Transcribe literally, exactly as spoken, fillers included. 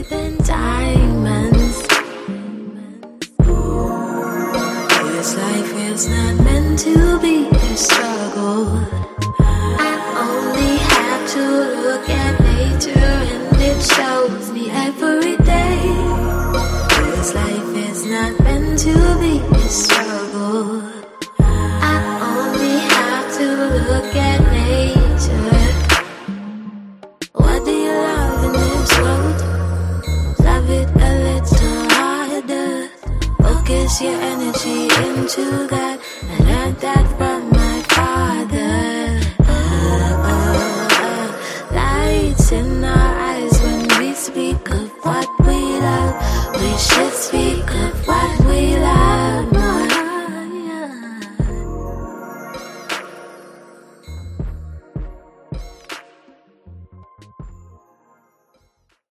deep in diamonds. This life is not meant to be a struggle. I only have to look at nature and it shows me every day. This life is not meant to be a struggle. I only have to look at nature. What do you love in this world? Love it a little harder. Focus your energy into that.